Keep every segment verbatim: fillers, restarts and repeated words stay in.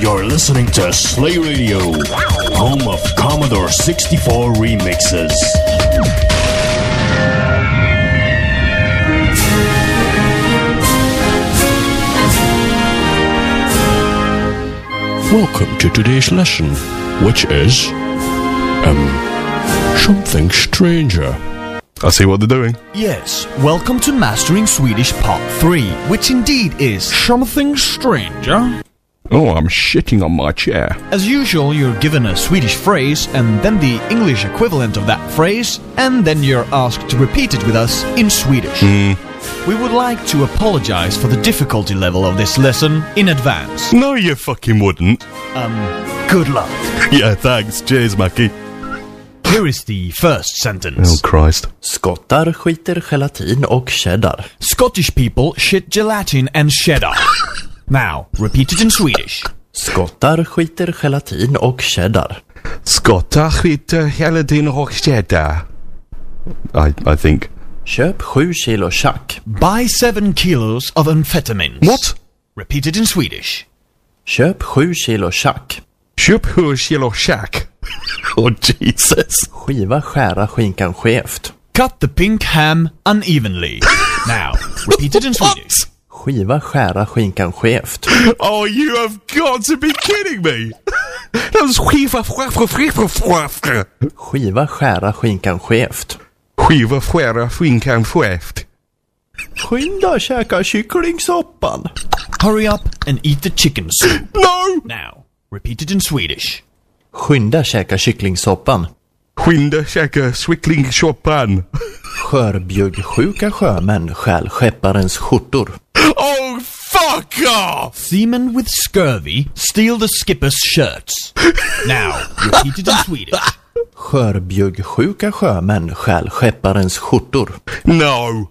You're listening to Slay Radio, home of Commodore sixty-four remixes. Welcome to today's lesson, which is, um, something stranger. I see what they're doing. Yes, welcome to Mastering Swedish Part three, which indeed is something stranger. Oh, I'm shitting on my chair. As usual, you're given a Swedish phrase, and then the English equivalent of that phrase, and then you're asked to repeat it with us in Swedish. Mm. We would like to apologize for the difficulty level of this lesson in advance. No, you fucking wouldn't. Um, good luck. Yeah, thanks. Cheers, Mackie. Here is the first sentence. Oh, Christ. Skottar skiter gelatin och cheddar. Scottish people shit gelatin and cheddar. Now, repeat it in Swedish. Skottar skiter gelatin och cheddar. Skottar skiter gelatin och cheddar. I, I think. Köp sju kilo chack. Buy seven kilos of amphetamines. What? Repeat it in Swedish. Köp sju kilo chack. Köp sju kilo chack. Oh, Jesus. Skiva skära skinkan skevt. Cut the pink ham unevenly. Now, repeat it in Swedish. Skiva skära skinkan skevt. Oh, you have got to be kidding me. That was skiva skära Skiva skära skinkan skevt. Skiva skära skinkan skevt. Skynda käka kycklingsoppan. Hurry up and eat the chicken soup. No! Now, repeat it in Swedish. Skynda käka kycklingsoppan. Skynda käka kycklingsoppan. Skörbjuggsjuka sjömän stjäl skepparens skjortor. Oh, fuck off! Seamen with scurvy steal the skipper's shirts. Now, repeat it in Swedish. Skörbjuggsjuka sjömän stjäl skepparens skjortor. No.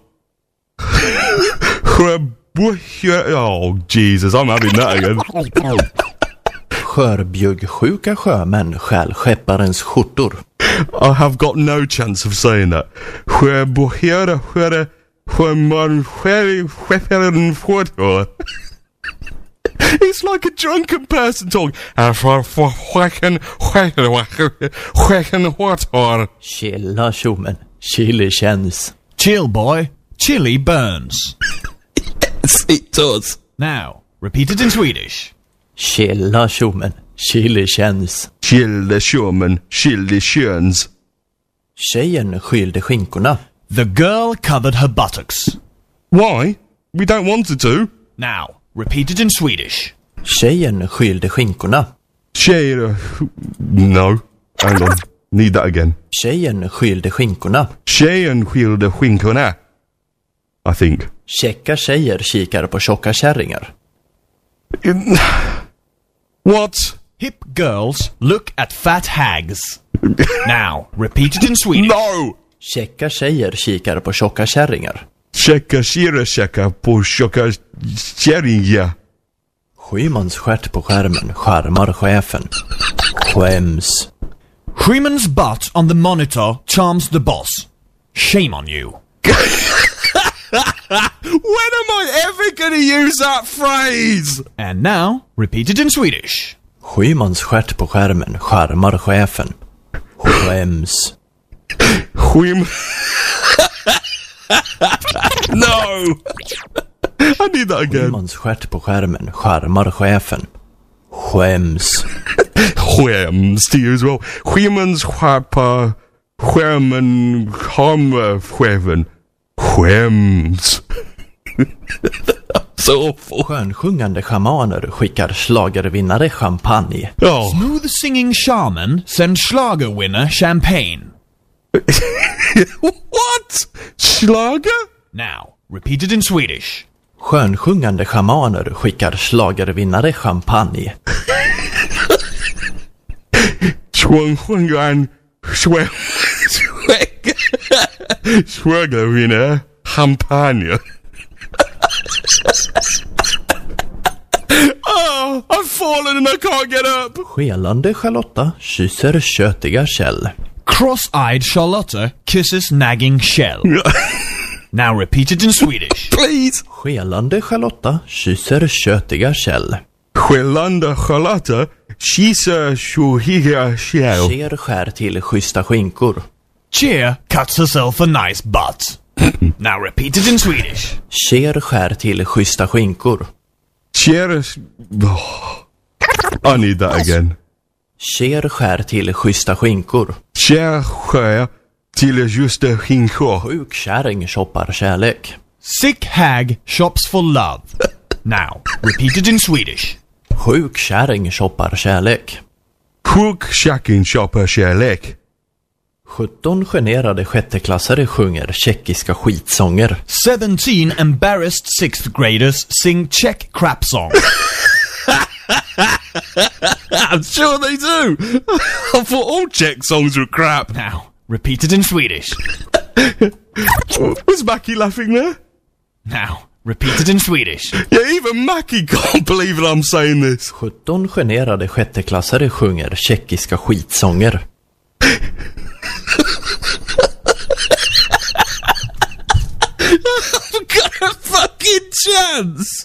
Oh, Jesus, I'm having that again. Skörbjuggsjuka sjömän stjäl skepparens skjortor. I have got no chance of saying that. Sjöbohera sjöre sjöman sjören skjortor. It's like a drunken person talking. Sjöken sjöken skjortor. Chilla tjommen. Chili känns. Chill, boy. Chili burns. Yes, it does. Now, repeat it in Swedish. Chilla tjommen. Chili känns. Chille tjommen. Chille köns. Tjejen skylde skinkorna. The girl covered her buttocks. Why? We don't want her to. Now, repeat it in Swedish. Tjejen skylde skinkorna. Tjejer... No. Hang on. Need that again. Tjejen skylde skinkorna. Tjejen skilde skinkorna. I think. Käcka tjejer kikar på tjocka kärringar. What? Hip girls look at fat hags. Now, repeat it in Swedish. No! Käcka tjejer kikar på tjocka kärringar. Checka kira checka på tjocka kärringar. Skymans stjärt på skärmen skärmar chefen. Skäms. Freeman's butt on the monitor charms the boss. Shame on you. When am I ever going to use that phrase? And now, repeat it in Swedish. Skymans stjärt på skärmen skärmar chefen. Skäms. Skym... No! I need that again. Skymans stjärt på skärmen skärmar chefen. Skäms. Skäms to you as well. Skymans skärpa skärmen harmar chefen. Skäms. Så få. Skönsjungande schamaner skickar schlagervinnare champagne. Ja. Smooth singing shaman sends schlager winner champagne. What? Schlager? Now, repeat it in Swedish. Skönsjungande schamaner skickar schlagervinnare champagne. Skönsjungande schlagervinnare champagne. Oh, I've fallen and I can't get up. Skelande Charlotta kysser kötiga Kjell. Cross-eyed Charlotta kisses nagging Shell. Now repeat it in Swedish. Please. Skelande Charlotta kysser kötiga Kjell. Skällande Charlotta. Kisa shuhiga shell. Cher skär till schyssta skinkor. Cher cuts herself a nice butt. Now repeat it in Swedish. Cher skär till schyssta skinkor. Cheers. Oh. I need that again. Cher skär till schyssta skinkor. Cher skär till just det skinkor. Sjukkärring shoppar kärlek. Sick hag shops for love. Now repeat it in Swedish. Sjukkärring shoppar kärlek. Sjukkärring shoppar kärlek. sjutton generade sjätteklassare sjunger tjeckiska skitsånger. Seventeen embarrassed sixth graders sing Czech crap songs. I'm sure they do. I thought all Czech songs were crap. Now repeat it in Swedish. Was Mackie laughing there? Now repeat it in Swedish. Yeah, even Mackie can't believe that I'm saying this. sjutton generade sjätteklassare sjunger tjeckiska skitsånger. I've got a fucking chance.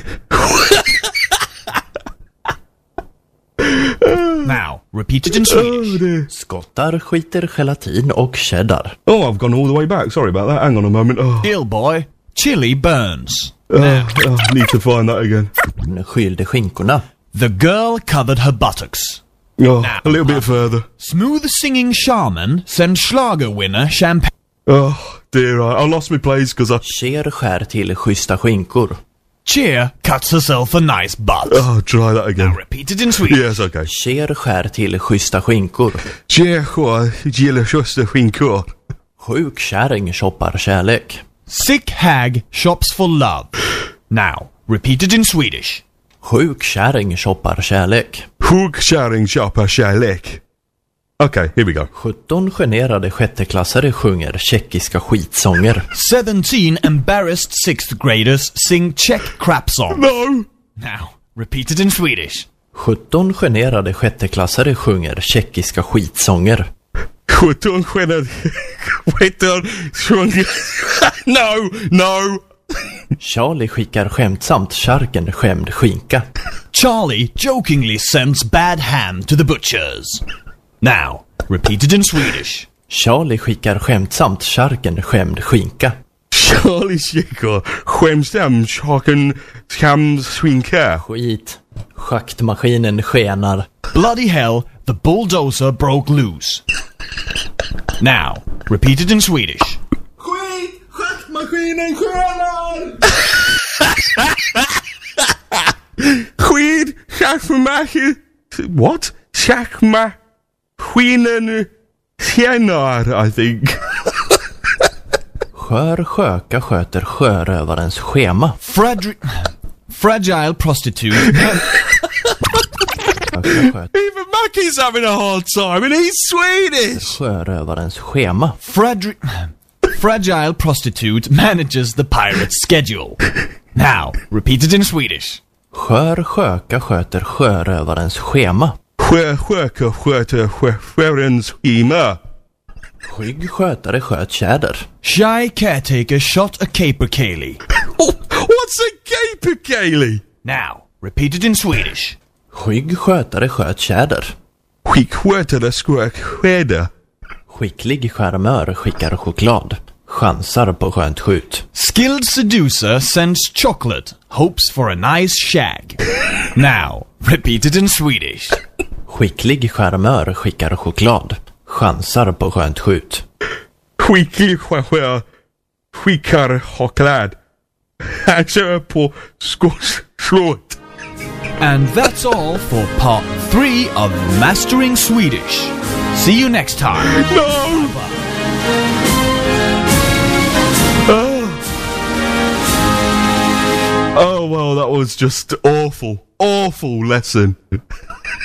Now repeat it in Swedish. Oh, dear. Skottar skiter gelatin och cheddar. Oh, I've gone all the way back. Sorry about that. Hang on a moment. Oh, Ill boy, chili burns. oh, oh, I need to find that again. Hon skylde skinkorna. The girl covered her buttocks. Oh, a little bit further. Smooth singing shaman sends Schlager winner champagne. Oh, dear. I, I lost my place because I... Cher skär till schyssta skinkor. Cher cuts herself a nice butt. Oh, try that again. Now repeat it in Swedish. Yes, okay. Cher skär till schyssta skinkor. Cher gillar schyssta skinkor. Sjukkärring shoppar kärlek. Sick hag shops for love. Now repeat it in Swedish. Sjukkärring shoppar kärlek. Sjukkärring shoppar kärlek. Okay, here we go. sjutton generade sjätteklassare sjunger tjeckiska skitsånger. Seventeen embarrassed sixth graders sing Czech crap songs. No! Now repeat it in Swedish. sjutton generade sjätteklassare sjunger tjeckiska skitsånger. sjutton skännade... sjutton sjunger... No! No! Charlie skickar skämtsamt charken skämd skinka. Charlie jokingly sends bad ham to the butchers. Now repeat it in Swedish. Charlie skickar skämtsamt charken skämd skinka. Charlie skickar skämsam charken skam skinka. Skit. Schaktmaskinen skenar. Bloody hell, the bulldozer broke loose. Now repeat it in Swedish. Skit! Schaktmaskinen skenar! Skit! Schaktmaskinen... What? Schaktmaskinen... Skinen tjänar, I think. Skör sköka sköter sjörövarens schema. Fredri- fragile prostitute. Even Mackie's having a hard time and he's Swedish. Sjörövarens schema. Fredri- fragile prostitute manages the pirate's schedule. Now repeat it in Swedish. Skör sköka sköter sjörövarens schema. Sjö sköka sköter sjörens schema. Skygg skötare sköt tjäder. Shy caretaker shot a capercaillie. Oh, what's a capercaillie? Now repeat it in Swedish. Skygg skötare sköt tjäder. Skickskötare skrök skäder. Skicklig charmör skickar choklad. Chansar på skönt skjut. Skilled seducer sends chocolate, hopes for a nice shag. Now repeat it in Swedish. Skicklig charmör skickar choklad. Chansar på skönt skjut. Skicklig chaufför skickar choklad. Han kör på skåslåt. And that's all for part three of Mastering Swedish. See you next time. No! Oh. Oh, well, that was just awful. Awful lesson.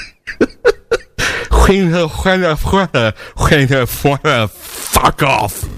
Fuck off.